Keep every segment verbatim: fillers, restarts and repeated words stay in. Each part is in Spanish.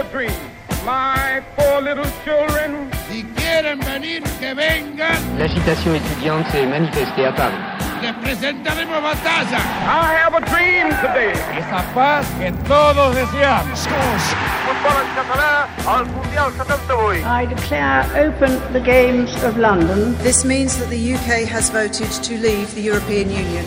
a dream. My four little children. Si quieren venir, que vengan. L'agitation étudiante s'est manifestée à Paris. Les presentaremos batalla. I have a dream today. Esa paz que todos deseamos. Futbol en català al Mundial setanta-vuit. I declare open the Games of London. This means that the U K has voted to leave the European Union.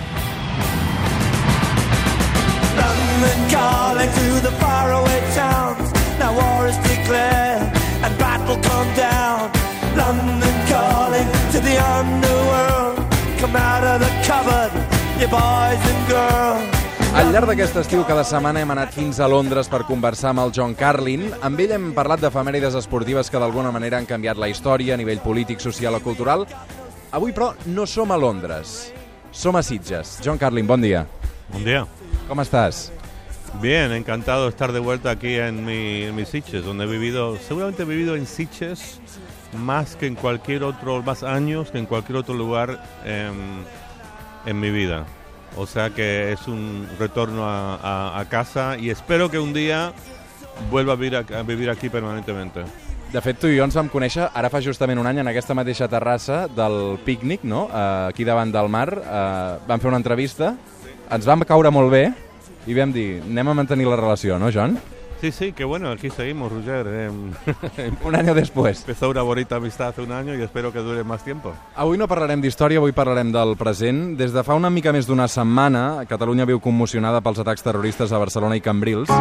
London calling to the faraway towns. Now war is declared and battle come down. London calling to the underworld. Come out of the cupboard, you boys and girls. Al llarg d'aquest estiu, cada setmana hem anat fins a Londres per conversar amb el John Carlin. Amb ell hem parlat d'efemèrides esportives que d'alguna manera han canviat la història a nivell polític, social o cultural. Avui, però, no som a Londres. Som a Sitges. John Carlin, bon dia. Buen día. ¿Cómo estás? Bien, encantado de estar de vuelta aquí en mi, en mi Sitges, donde he vivido, seguramente he vivido en Sitges más que en cualquier otro, más años que en cualquier otro lugar en, en mi vida. O sea que es un retorno a, a, a casa y espero que un día vuelva a vivir, a, a vivir aquí permanentemente. De fet, tu i jo ens vam conèixer ara fa justament un any en aquesta mateixa terrassa del pícnic, no? Aquí davant del mar. Uh, vam fer una entrevista, ens vam caure molt bé i vam dir, anem a mantenir la relació, no, John? Sí, sí, que bueno, aquí seguimos, Roger. Eh, un año después. Empezó una bonita amistad hace un año y espero que dure más tiempo. Avui no parlarem d'història, avui parlarem del present. Des de fa una mica més d'una setmana, Catalunya viu commocionada pels atacs terroristes a Barcelona i Cambrils.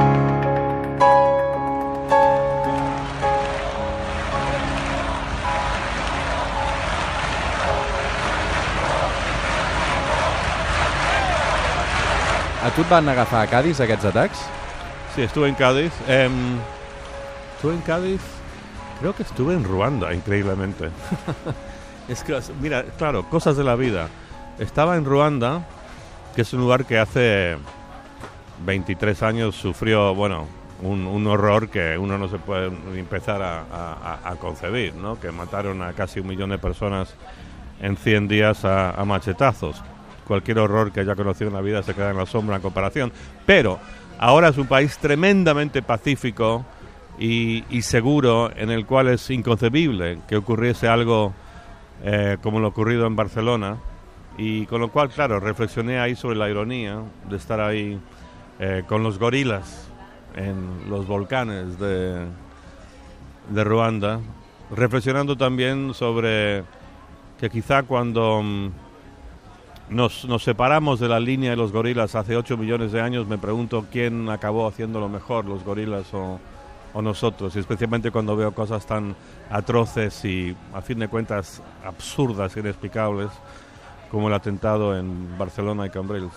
A tu et van agafar a Cádiz aquests atacs? Sí, estuve en Cádiz. Eh, estuve en Cádiz, creo que estuve en Ruanda, increíblemente. Es que, mira, claro, cosas de la vida. Estaba en Ruanda, que es un lugar que hace veintitrés años sufrió, bueno, un, un horror que uno no se puede empezar a, a, a concebir, ¿no? Que mataron a casi un millón de personas en cien días a, a machetazos. Cualquier horror que haya conocido en la vida se queda en la sombra en comparación. Pero ahora es un país tremendamente pacífico y, y seguro, en el cual es inconcebible que ocurriese algo eh, como lo ocurrido en Barcelona. Y con lo cual, claro, reflexioné ahí sobre la ironía de estar ahí eh, con los gorilas en los volcanes de, de Ruanda, reflexionando también sobre que quizá cuando Nos, nos separamos de la línea de los gorilas hace ocho millones de años, me pregunto quién acabó haciéndolo mejor, los gorilas o, o nosotros, y especialmente cuando veo cosas tan atroces y, a fin de cuentas, absurdas, inexplicables, como el atentado en Barcelona y Cambrils.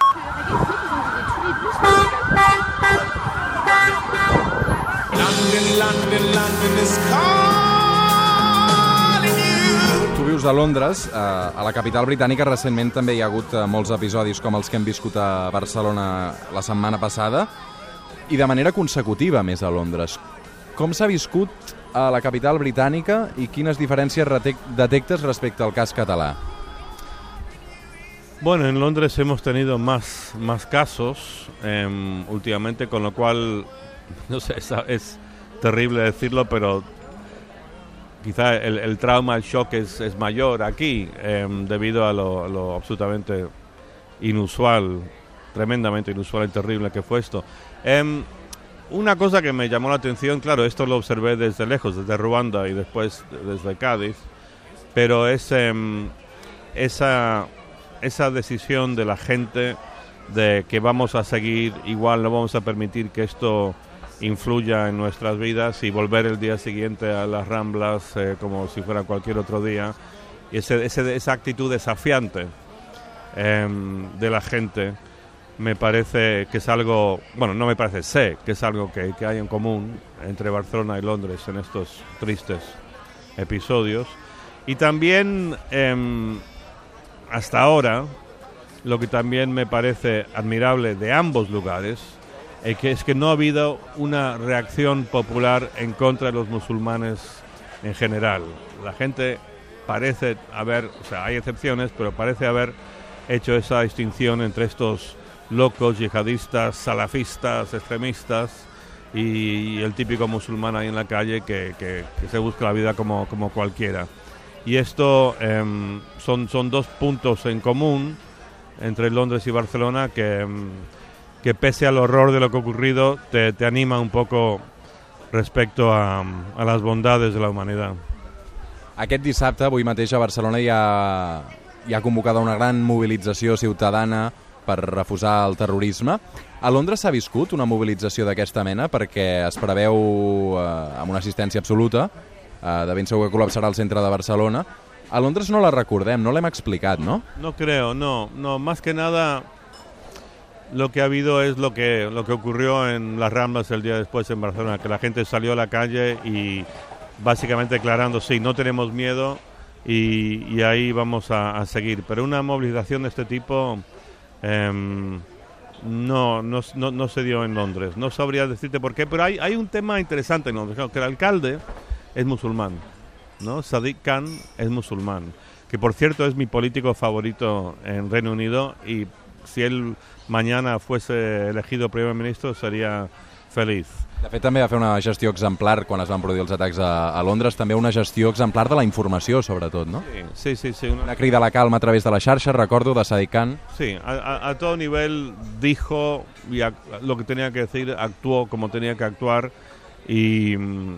London, London, London is calling you. Tu vius a Londres, a la capital britànica recentment també hi ha hagut molts episodis com els que hem viscut a Barcelona la setmana passada i de manera consecutiva més a Londres. Com s'ha viscut a la capital britànica i quines diferències detectes respecte al cas català? Bueno, en Londres hemos tenido más, más casos eh, últimamente, con lo cual, no sé, es, es terrible decirlo, pero quizá el, el trauma, el shock es, es mayor aquí, eh, debido a lo, lo absolutamente inusual, tremendamente inusual y terrible que fue esto. Eh, una cosa que me llamó la atención, claro, esto lo observé desde lejos, desde Ruanda y después desde Cádiz, pero es eh, esa, esa decisión de la gente de que vamos a seguir igual, no vamos a permitir que esto influya en nuestras vidas y volver el día siguiente a las Ramblas eh, como si fuera cualquier otro día, y ese, ese, esa actitud desafiante eh, de la gente me parece que es algo, bueno, no me parece, sé que es algo que, que hay en común entre Barcelona y Londres en estos tristes episodios. Y también eh, hasta ahora lo que también me parece admirable de ambos lugares Eh, que es que no ha habido una reacción popular en contra de los musulmanes en general. La gente parece haber, o sea, hay excepciones, pero parece haber hecho esa distinción entre estos locos, yihadistas, salafistas, extremistas, y el típico musulmán ahí en la calle que, que, que se busca la vida como, como cualquiera. Y esto eh, son, son dos puntos en común entre Londres y Barcelona que, que pese al horror de lo que ha ocurrido, te, te anima un poco respecto a, a les bondades de la humanitat. Aquest dissabte, avui mateix a Barcelona, hi ha, hi ha convocada una gran mobilització ciutadana per refusar el terrorisme. A Londres s'ha viscut una mobilització d'aquesta mena perquè es preveu eh, amb una assistència absoluta, eh, de ben segur que col·lapsarà el centre de Barcelona. A Londres no la recordem, no l'hem explicat, ¿no? No creo, no, no, más que nada lo que ha habido es lo que, lo que ocurrió en las Ramblas el día después en Barcelona, que la gente salió a la calle y básicamente declarando, sí, no tenemos miedo y, y ahí vamos a, a seguir. Pero una movilización de este tipo eh, no, no, no, no se dio en Londres. No sabría decirte por qué, pero hay, hay un tema interesante en Londres, que el alcalde es musulmán, ¿no? Sadiq Khan es musulmán, que por cierto es mi político favorito en Reino Unido y si él mañana fuese elegido primer ministro sería feliz. De fet, també va fer una gestió exemplar quan es van produir els atacs a, a Londres, també una gestió exemplar de la informació, sobretot, ¿no? Sí, sí, sí. Una, una crida a la calma a través de la xarxa, recordo, de Sadiq Khan. Sí, a, a, a todo nivel dijo y a, lo que tenía que decir, actuó como tenía que actuar y,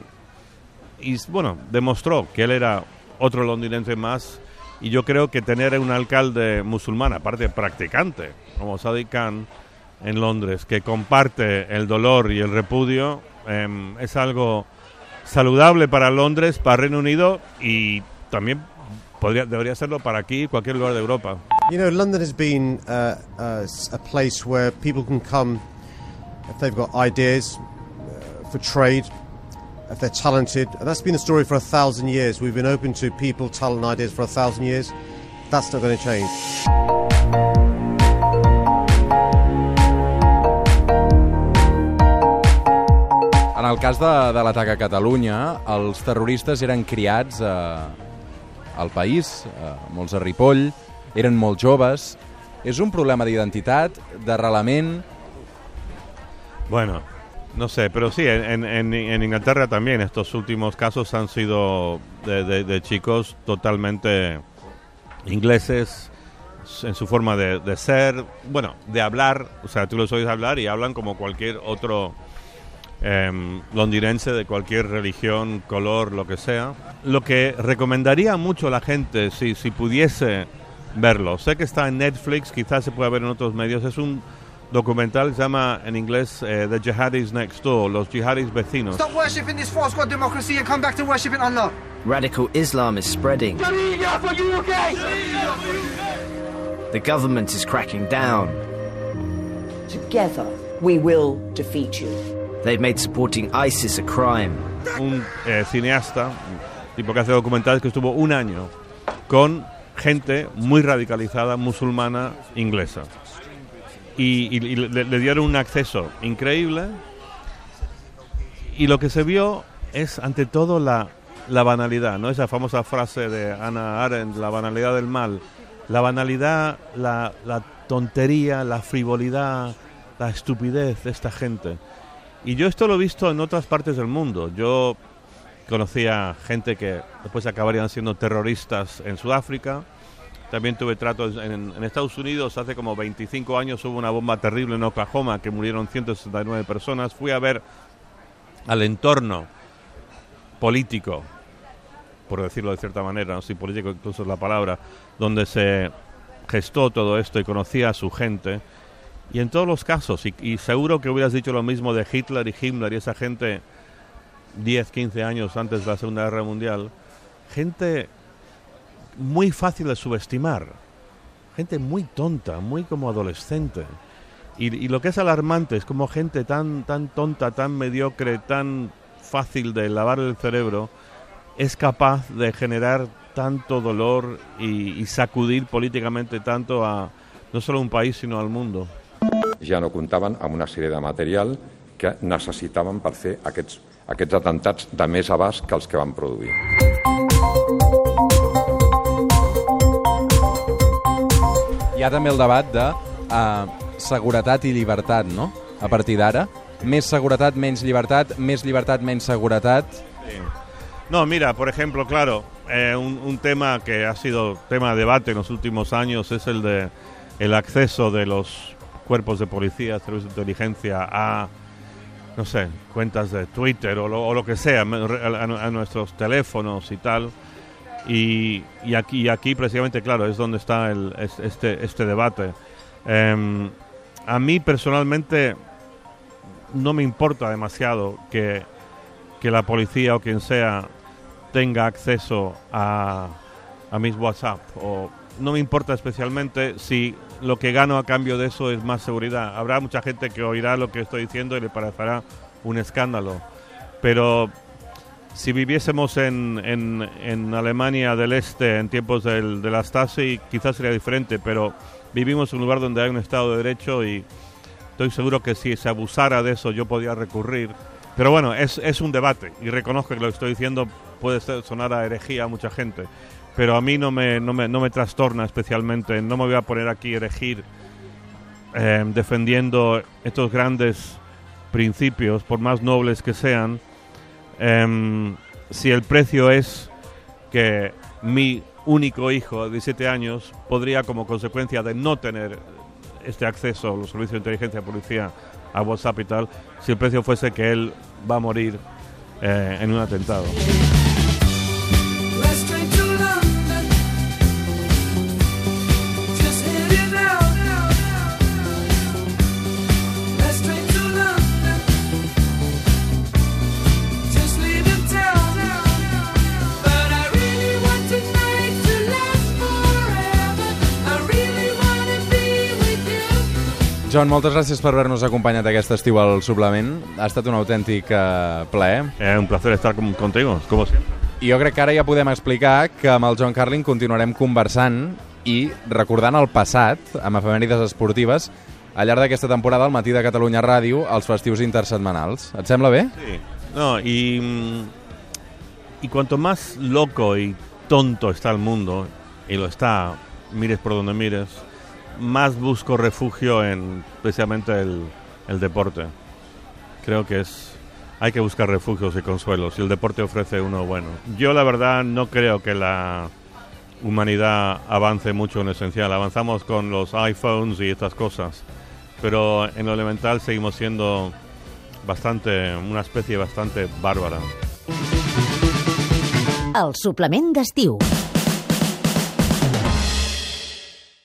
y, bueno, demostró que él era otro londinense más. Y yo creo que tener un alcalde musulmán, aparte practicante, como Sadiq Khan, en Londres, que comparte el dolor y el repudio, eh, es algo saludable para Londres, para Reino Unido y también podría, debería serlo para aquí y cualquier lugar de Europa. You know, London has been uh, uh, a place where people can come if they've got ideas uh, for trade, if they're talented, and that's been the story for a thousand years. We've been open to people, talent, ideas for a thousand years. That's not going to change. En el cas de, de l'atac a Catalunya, els terroristes eren criats eh, al país, eh, molts a Ripoll, eren molt joves. És un problema d'identitat, d'arrelament? Bueno, no sé, pero sí, en, en, en Inglaterra también estos últimos casos han sido de, de, de chicos totalmente ingleses en su forma de, de ser, bueno, de hablar, o sea, tú los oyes hablar y hablan como cualquier otro eh, londinense de cualquier religión, color, lo que sea. Lo que recomendaría mucho a la gente, si, si pudiese verlo, sé que está en Netflix, quizás se pueda ver en otros medios, es un documental que se llama en inglés eh, The Jihadis Next Door, los jihadis vecinos. Stop worshipping this false god democracy and come back to worshipping Allah. Radical Islam is spreading. The government is cracking down. Together we will defeat you. They've made supporting ISIS a crime. Un eh, cineasta, un tipo que hace documentales, que estuvo un año con gente muy radicalizada, musulmana, inglesa. Y, y, y le, le dieron un acceso increíble. Y lo que se vio es, ante todo, la, la banalidad, ¿no? Esa famosa frase de Hannah Arendt, la banalidad del mal. La banalidad, la, la tontería, la frivolidad, la estupidez de esta gente. Y yo esto lo he visto en otras partes del mundo. Yo conocía gente que después acabarían siendo terroristas en Sudáfrica. También tuve tratos en, en Estados Unidos. Hace como veinticinco años hubo una bomba terrible en Oklahoma que murieron ciento sesenta y nueve personas. Fui a ver al entorno político, por decirlo de cierta manera, no sé si político incluso es la palabra, donde se gestó todo esto y conocía a su gente. Y en todos los casos, y, y seguro que hubieras dicho lo mismo de Hitler y Himmler y esa gente diez, quince años antes de la Segunda Guerra Mundial, gente muy fácil de subestimar, gente muy tonta, muy como adolescente. Y, y lo que es alarmante es como gente tan, tan tonta, tan mediocre, tan fácil de lavar el cerebro, es capaz de generar tanto dolor y, y sacudir políticamente tanto a no solo un país, sino al mundo. Ja no comptaven amb una sèrie de material que necessitaven per fer aquests, aquests atemptats de més abast que els que van produir. Hi ha també el debat de uh, seguretat i llibertat, no?, a partir d'ara. més seguretat, menys llibertat, més llibertat, menys seguretat. Sí. No, mira, por ejemplo, claro, eh, un, un tema que ha sido tema de debate en los últimos años es el de el acceso de los cuerpos de policía, servicios de inteligencia a, no sé, cuentas de Twitter o lo, o lo que sea, a, a nuestros teléfonos y tal. Y, y aquí, y aquí precisamente, claro, es donde está el, este, este debate. Eh, a mí personalmente no me importa demasiado que, que la policía o quien sea tenga acceso a, a mis WhatsApp, o no me importa especialmente si lo que gano a cambio de eso es más seguridad. Habrá mucha gente que oirá lo que estoy diciendo y le parecerá un escándalo, pero si viviésemos en, en, en Alemania del Este en tiempos del, de la Stasi, quizás sería diferente, pero vivimos en un lugar donde hay un Estado de Derecho y estoy seguro que si se abusara de eso yo podía recurrir. Pero bueno, es, es un debate y reconozco que lo que estoy diciendo puede ser, sonar a herejía a mucha gente, pero a mí no me, no me, no me trastorna especialmente. No me voy a poner aquí a elegir eh, defendiendo estos grandes principios, por más nobles que sean, eh, si el precio es que mi único hijo de diecisiete años podría, como consecuencia de no tener este acceso a los servicios de inteligencia de policía, a WhatsApp y tal, si el precio fuese que él va a morir eh, en un atentado. John, moltes gràcies per haver-nos acompanyat aquest estiu al Suplement. Ha estat un autèntic uh, plaer. Eh, un placer estar con, contigo, como siempre. I jo crec que ara ja podem explicar que amb el John Carlin continuarem conversant i recordant el passat, amb efemèrides esportives, al llarg d'aquesta temporada al Matí de Catalunya Ràdio, als festius intersetmanals. Et sembla bé? Sí. No, y, y cuanto más loco y tonto está el mundo, y lo está, mires por donde mires, más busco refugio en precisamente el, el deporte. Creo que es hay que buscar refugios y consuelos y el deporte ofrece uno bueno. Yo la verdad no creo que la humanidad avance mucho en lo esencial. Avanzamos con los iPhones y estas cosas, pero en lo elemental seguimos siendo bastante una especie bastante bárbara. El suplement d'estiu.